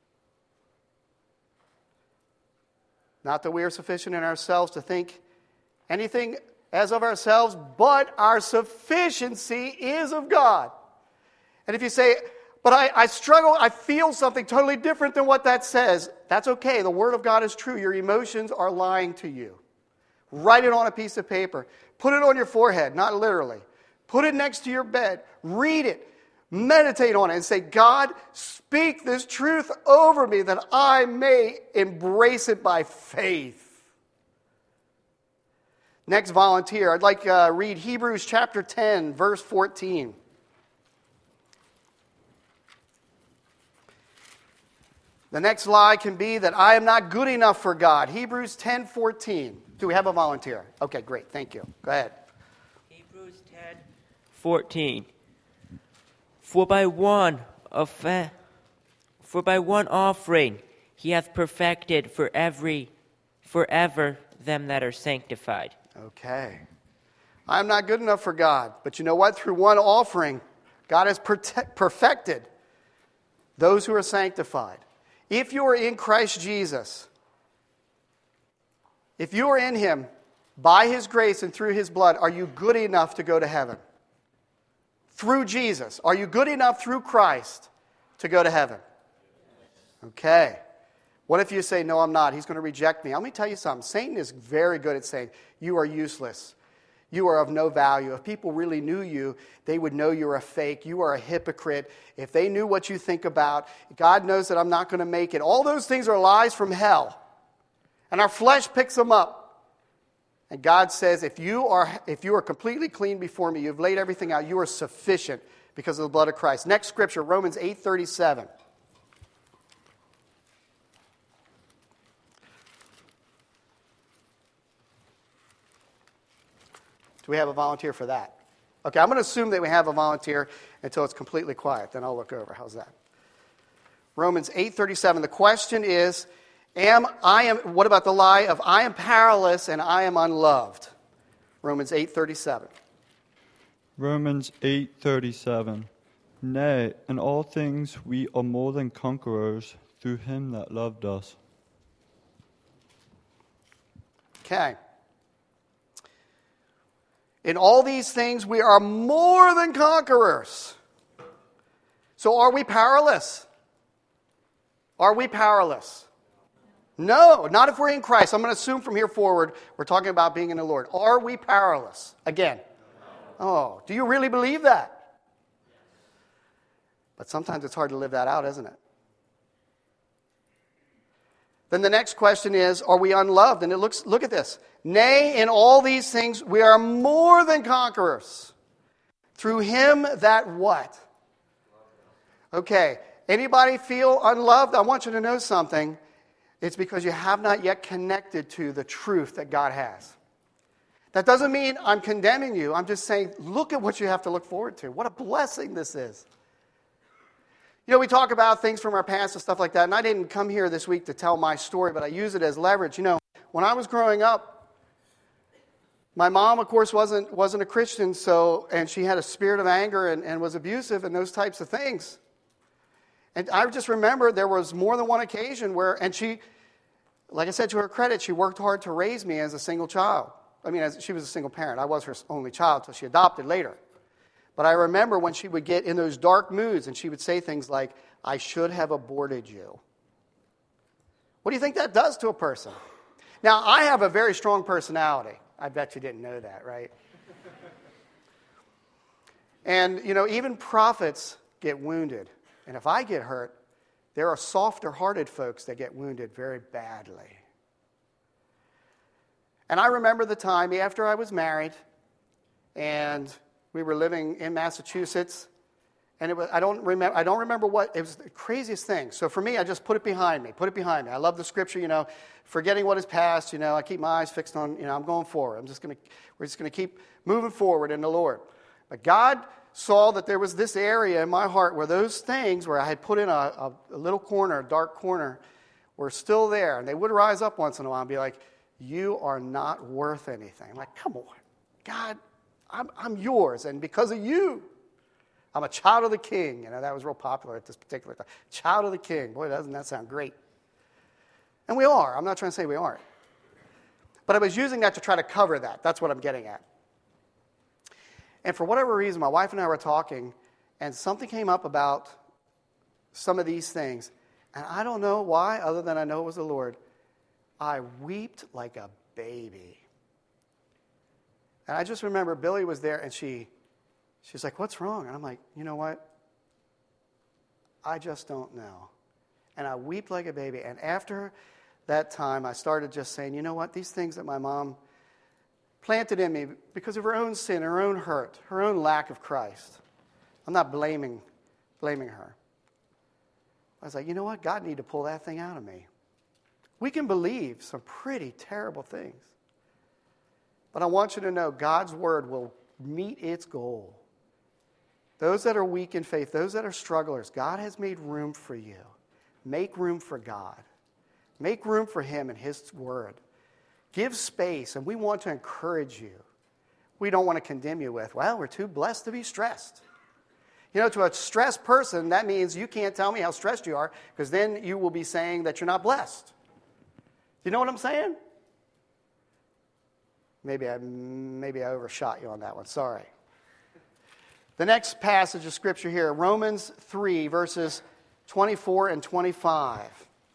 Not that we are sufficient in ourselves to think anything as of ourselves, but our sufficiency is of God. And if you say, but I, I struggle, I feel something totally different than what that says, that's okay. The Word of God is true. Your emotions are lying to you. Write it on a piece of paper. Put it on your forehead, not literally. Put it next to your bed. Read it. Meditate on it and say, God, speak this truth over me that I may embrace it by faith. Next volunteer, I'd like to uh, read Hebrews chapter ten, verse fourteen. The next lie can be that I am not good enough for God. Hebrews ten fourteen. Do we have a volunteer? Okay, great. Thank you. Go ahead. Hebrews ten fourteen. For by one of for by one offering he hath perfected for every forever them that are sanctified. Okay. I'm not good enough for God. But you know what? Through one offering, God has protect, perfected those who are sanctified. If you are in Christ Jesus, if you are in Him, by His grace and through His blood, are you good enough to go to heaven? Through Jesus. Are you good enough through Christ to go to heaven? Okay. What if you say, no, I'm not. He's going to reject me. Let me tell you something. Satan is very good at saying, you are useless. You are of no value. If people really knew you, they would know you're a fake. You are a hypocrite. If they knew what you think about, God knows that I'm not going to make it. All those things are lies from hell. And our flesh picks them up. And God says, if you are if you are completely clean before me, you've laid everything out, you are sufficient because of the blood of Christ. Next scripture, Romans eight thirty-seven. Do we have a volunteer for that? Okay, I'm going to assume that we have a volunteer until it's completely quiet. Then I'll look over. How's that? Romans eight thirty-seven. The question is, Am I am what about the lie of I am powerless and I am unloved? Romans eight thirty-seven. Romans eight thirty-seven. Nay, in all things we are more than conquerors through him that loved us. Okay. In all these things we are more than conquerors. So are we powerless? Are we powerless? No, not if we're in Christ. I'm going to assume from here forward we're talking about being in the Lord. Are we powerless? Again. Oh, do you really believe that? But sometimes it's hard to live that out, isn't it? Then the next question is, are we unloved? And it looks, look at this. Nay, in all these things we are more than conquerors. Through him that what? Okay, anybody feel unloved? I want you to know something. It's because you have not yet connected to the truth that God has. That doesn't mean I'm condemning you. I'm just saying, look at what you have to look forward to. What a blessing this is. You know, we talk about things from our past and stuff like that, and I didn't come here this week to tell my story, but I use it as leverage. You know, when I was growing up, my mom, of course, wasn't wasn't a Christian, so and she had a spirit of anger and, and was abusive and those types of things. And I just remember there was more than one occasion where, and she, like I said, to her credit, she worked hard to raise me as a single child. I mean, as she was a single parent. I was her only child until she adopted later. But I remember when she would get in those dark moods and she would say things like, I should have aborted you. What do you think that does to a person? Now, I have a very strong personality. I bet you didn't know that, right? And, you know, even prophets get wounded. And if I get hurt, there are softer-hearted folks that get wounded very badly. And I remember the time after I was married, and we were living in Massachusetts, And it was, I don't remember, I don't remember what, it was the craziest thing. So for me, I just put it behind me, put it behind me. I love the scripture, you know, forgetting what is past, you know, I keep my eyes fixed on, you know, I'm going forward. I'm just going to, we're just going to keep moving forward in the Lord. But God saw that there was this area in my heart where those things where I had put in a, a, a little corner, a dark corner, were still there. And they would rise up once in a while and be like, you are not worth anything. I'm like, come on, God, I'm, I'm yours. And because of you, I'm a child of the King. You know, that was real popular at this particular time. Child of the King. Boy, doesn't that sound great. And we are. I'm not trying to say we aren't. But I was using that to try to cover that. That's what I'm getting at. And for whatever reason, my wife and I were talking, and something came up about some of these things. And I don't know why, other than I know it was the Lord. I wept like a baby. And I just remember Billy was there, and she... She's like, what's wrong? And I'm like, you know what? I just don't know. And I wept like a baby. And after that time, I started just saying, you know what? These things that my mom planted in me because of her own sin, her own hurt, her own lack of Christ. I'm not blaming, blaming her. I was like, you know what? God need to pull that thing out of me. We can believe some pretty terrible things. But I want you to know God's word will meet its goal. Those that are weak in faith, those that are strugglers, God has made room for you. Make room for God. Make room for Him and His word. Give space, and we want to encourage you. We don't want to condemn you with, well, we're too blessed to be stressed. You know, to a stressed person, that means you can't tell me how stressed you are, because then you will be saying that you're not blessed. You know what I'm saying? Maybe I, maybe I overshot you on that one. Sorry. The next passage of Scripture here, Romans three, verses twenty-four and twenty-five.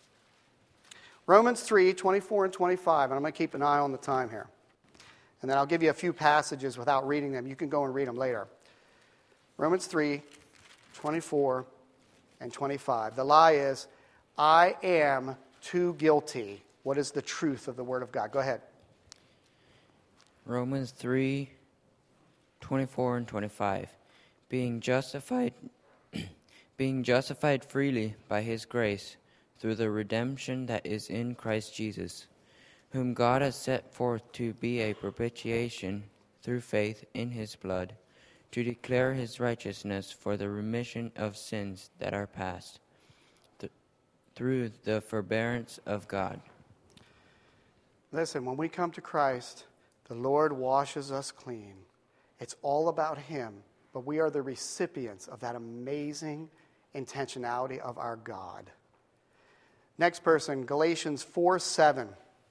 Romans three, twenty-four and twenty-five, and I'm going to keep an eye on the time here. And then I'll give you a few passages without reading them. You can go and read them later. Romans three, twenty-four and twenty-five. The lie is, I am too guilty. What is the truth of the Word of God? Go ahead. Romans three, twenty-four and twenty-five. Being justified, being justified freely by His grace through the redemption that is in Christ Jesus, whom God has set forth to be a propitiation through faith in His blood, to declare His righteousness for the remission of sins that are past, th- through the forbearance of God. Listen, when we come to Christ, the Lord washes us clean. It's all about Him, but we are the recipients of that amazing intentionality of our God. Next person, Galatians four seven.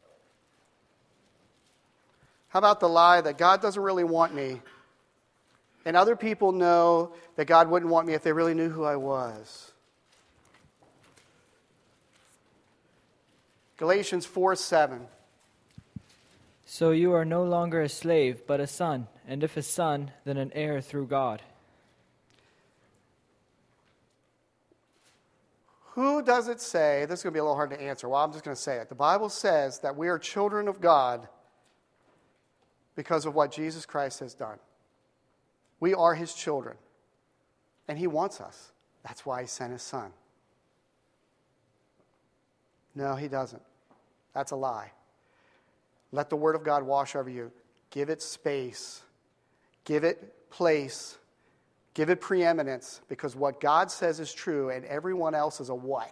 How about the lie that God doesn't really want me, and other people know that God wouldn't want me if they really knew who I was? Galatians four seven. So you are no longer a slave, but a son, and if a son, then an heir through God. Who does it say, this is going to be a little hard to answer, well, I'm just going to say it. The Bible says that we are children of God because of what Jesus Christ has done. We are His children, and He wants us. That's why He sent His Son. No, He doesn't. That's a lie. Let the Word of God wash over you. Give it space. Give it place. Give it preeminence, because what God says is true and everyone else is a what?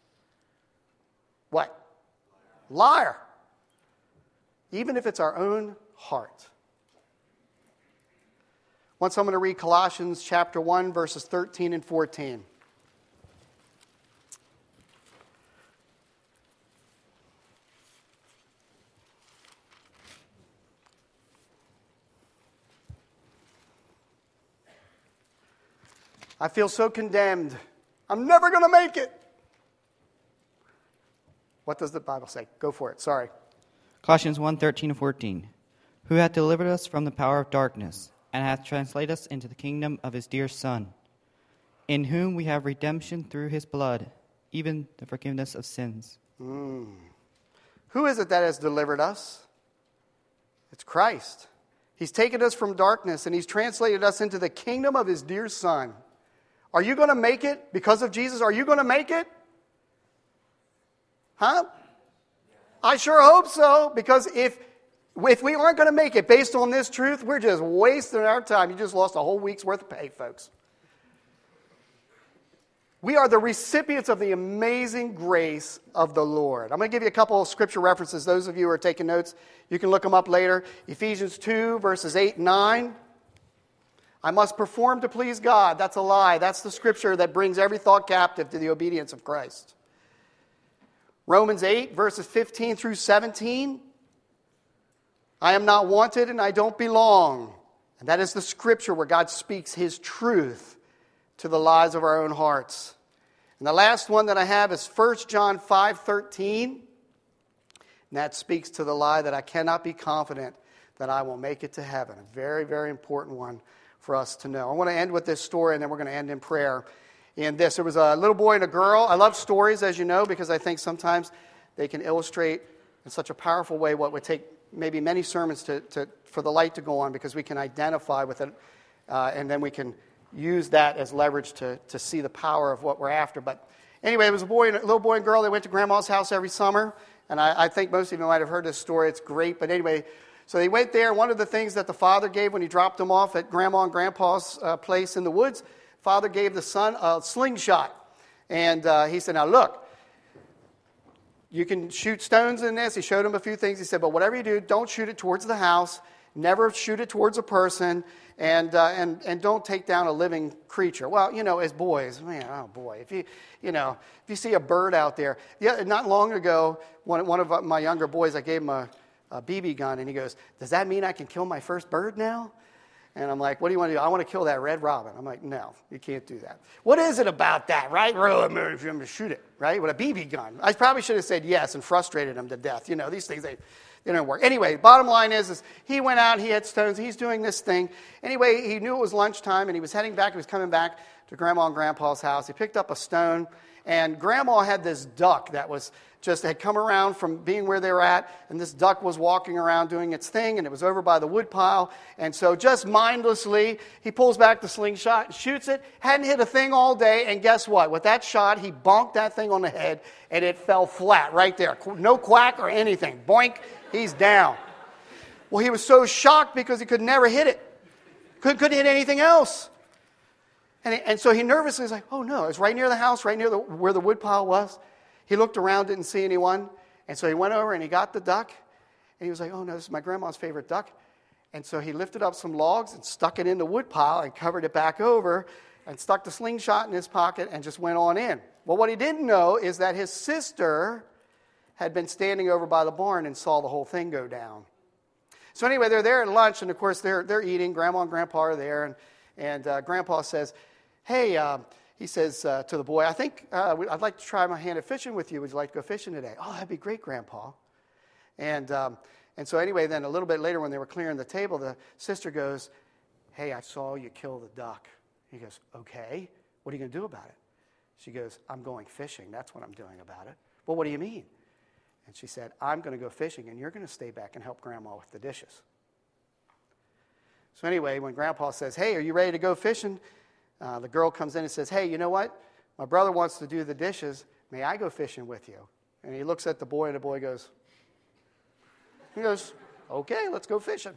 What? Liar. Even if it's our own heart. I want someone to read Colossians chapter one, verses thirteen and fourteen. I feel so condemned. I'm never going to make it. What does the Bible say? Go for it. Sorry. Colossians one, thirteen and fourteen. Who hath delivered us from the power of darkness, and hath translated us into the kingdom of His dear Son, in whom we have redemption through His blood, even the forgiveness of sins. Mm. Who is it that has delivered us? It's Christ. He's taken us from darkness, and He's translated us into the kingdom of His dear Son. Are you going to make it because of Jesus? Are you going to make it? Huh? I sure hope so, because if, if we aren't going to make it based on this truth, we're just wasting our time. You just lost a whole week's worth of pay, folks. We are the recipients of the amazing grace of the Lord. I'm going to give you a couple of scripture references. Those of you who are taking notes, you can look them up later. Ephesians two, verses eight and nine. I must perform to please God. That's a lie. That's the scripture that brings every thought captive to the obedience of Christ. Romans eight, verses fifteen through seventeen. I am not wanted and I don't belong. And that is the scripture where God speaks his truth to the lies of our own hearts. And the last one that I have is First John five thirteen. And that speaks to the lie that I cannot be confident that I will make it to heaven. A very, very important one for us to know. I want to end with this story, and then we're going to end in prayer. In this, there was a little boy and a girl. I love stories, as you know, because I think sometimes they can illustrate in such a powerful way what would take maybe many sermons to, to for the light to go on, because we can identify with it, uh, and then we can use that as leverage to, to see the power of what we're after. But anyway, it was a boy and a little boy and girl. They went to Grandma's house every summer, and I, I think most of you might have heard this story. It's great, but anyway, so they went there. One of the things that the father gave when he dropped them off at Grandma and Grandpa's uh, place in the woods, father gave the son a slingshot. And uh, he said, now look, you can shoot stones in this. He showed him a few things. He said, but whatever you do, don't shoot it towards the house. Never shoot it towards a person. And, uh, and, and don't take down a living creature. Well, you know, as boys, man, oh boy, if you, you know, if you see a bird out there. Yeah, not long ago, one, one of my younger boys, I gave him a, a B B gun, and he goes, does that mean I can kill my first bird now? And I'm like, what do you want to do? I want to kill that red robin. I'm like, no, you can't do that. What is it about that, right? I'm going to shoot it, right, with a B B gun. I probably should have said yes and frustrated him to death. You know, these things, they, they don't work. Anyway, bottom line is, is he went out, he had stones, he's doing this thing. Anyway, he knew it was lunchtime, and he was heading back. He was coming back to Grandma and Grandpa's house. He picked up a stone, and Grandma had this duck that was just had come around from being where they were at, and this duck was walking around doing its thing, and it was over by the wood pile. And so just mindlessly, he pulls back the slingshot, shoots it, hadn't hit a thing all day, and guess what? With that shot, he bonked that thing on the head, and it fell flat right there. No quack or anything. Boink, he's down. Well, he was so shocked because he could never hit it. Couldn't, couldn't hit anything else. And, and so he nervously was like, oh no, it's right near the house, right near the, where the wood pile was. He looked around, didn't see anyone, and so he went over and he got the duck, and he was like, oh no, this is my grandma's favorite duck. And so he lifted up some logs and stuck it in the wood pile and covered it back over and stuck the slingshot in his pocket and just went on in. Well, what he didn't know is that his sister had been standing over by the barn and saw the whole thing go down. So anyway, they're there at lunch, and of course they're they're eating. Grandma and Grandpa are there, and, and uh, Grandpa says, hey, uh, he says uh, to the boy, I think uh, I'd like to try my hand at fishing with you. Would you like to go fishing today? Oh, that'd be great, Grandpa. And um, and so anyway, then a little bit later when they were clearing the table, the sister goes, hey, I saw you kill the duck. He goes, okay, what are you going to do about it? She goes, I'm going fishing. That's what I'm doing about it. Well, what do you mean? And she said, I'm going to go fishing, and you're going to stay back and help Grandma with the dishes. So anyway, when Grandpa says, hey, are you ready to go fishing? Uh, the girl comes in and says, hey, you know what? My brother wants to do the dishes. May I go fishing with you? And he looks at the boy, and the boy goes, he goes, okay, let's go fishing.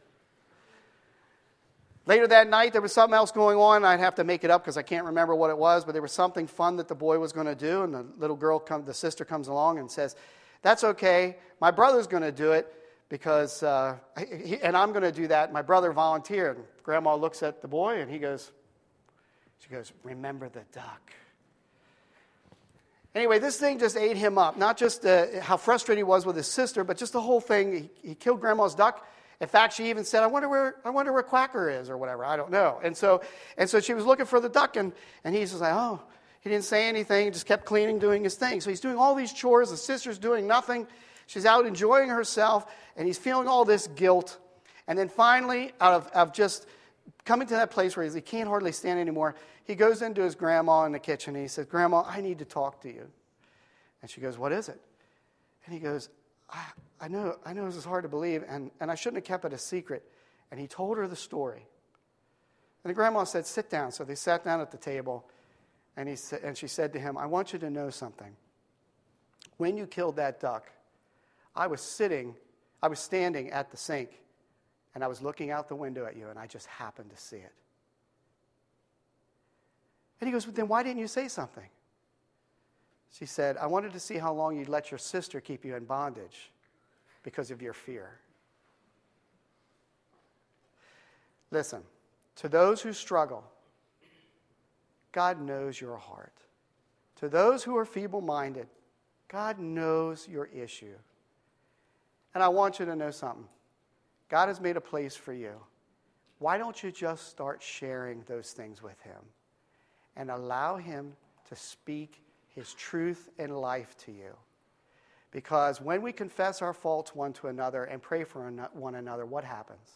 Later that night, there was something else going on. I'd have to make it up because I can't remember what it was, but there was something fun that the boy was going to do, and the little girl, come, the sister comes along and says, that's okay. My brother's going to do it because, uh, he, and I'm going to do that. My brother volunteered. Grandma looks at the boy, and he goes, she goes, remember the duck. Anyway, this thing just ate him up. Not just uh, how frustrated he was with his sister, but just the whole thing. He, he killed Grandma's duck. In fact, she even said, I wonder where I wonder where Quacker is or whatever. I don't know. And so and so she was looking for the duck, and, and he's just like, oh, he didn't say anything, just kept cleaning, doing his thing. So he's doing all these chores. The sister's doing nothing. She's out enjoying herself, and he's feeling all this guilt. And then finally, out of, of just coming to that place where he can't hardly stand anymore, he goes into his grandma in the kitchen, and he says, Grandma, I need to talk to you. And she goes, what is it? And he goes, I, I know I know this is hard to believe, and, and I shouldn't have kept it a secret. And he told her the story. And the grandma said, sit down. So they sat down at the table, And, he sa- and she said to him, I want you to know something. When you killed that duck, I was sitting, I was standing at the sink, and I was looking out the window at you, and I just happened to see it. And he goes, well, then why didn't you say something? She said, I wanted to see how long you'd let your sister keep you in bondage because of your fear. Listen, to those who struggle, God knows your heart. To those who are feeble-minded, God knows your issue. And I want you to know something. God has made a place for you. Why don't you just start sharing those things with him and allow him to speak his truth and life to you? Because when we confess our faults one to another and pray for one another, what happens?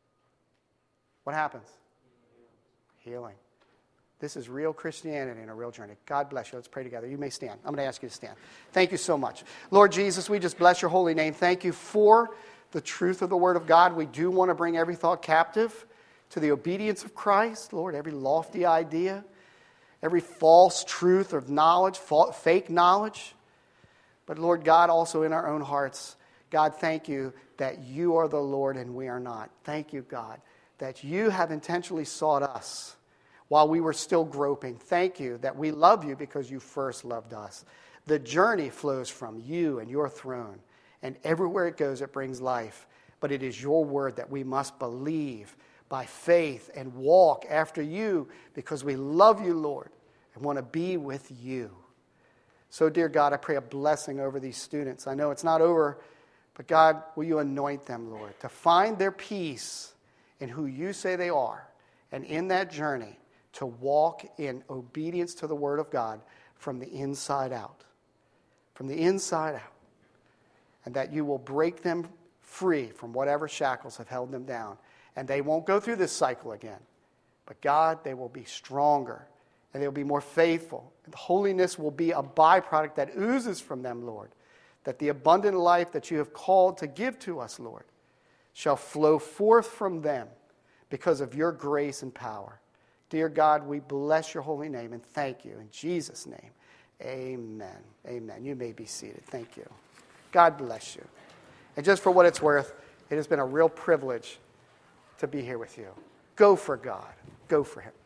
What happens? Healing. This is real Christianity and a real journey. God bless you. Let's pray together. You may stand. I'm going to ask you to stand. Thank you so much. Lord Jesus, we just bless your holy name. Thank you for the truth of the Word of God. We do want to bring every thought captive to the obedience of Christ. Lord, every lofty idea, every false truth of knowledge, fake knowledge. But Lord God, also in our own hearts, God, thank you that you are the Lord and we are not. Thank you, God, that you have intentionally sought us while we were still groping. Thank you that we love you because you first loved us. The journey flows from you and your throne, and everywhere it goes, it brings life. But it is your word that we must believe by faith and walk after you because we love you, Lord, and want to be with you. So, dear God, I pray a blessing over these students. I know it's not over, but God, will you anoint them, Lord, to find their peace in who you say they are, and in that journey, to walk in obedience to the Word of God from the inside out. From the inside out. And that you will break them free from whatever shackles have held them down. And they won't go through this cycle again. But God, they will be stronger. And they will be more faithful. And holiness will be a byproduct that oozes from them, Lord. That the abundant life that you have called to give to us, Lord, shall flow forth from them because of your grace and power. Dear God, we bless your holy name and thank you. In Jesus' name, amen. Amen. You may be seated. Thank you. God bless you. And just for what it's worth, it has been a real privilege to be here with you. Go for God. Go for him.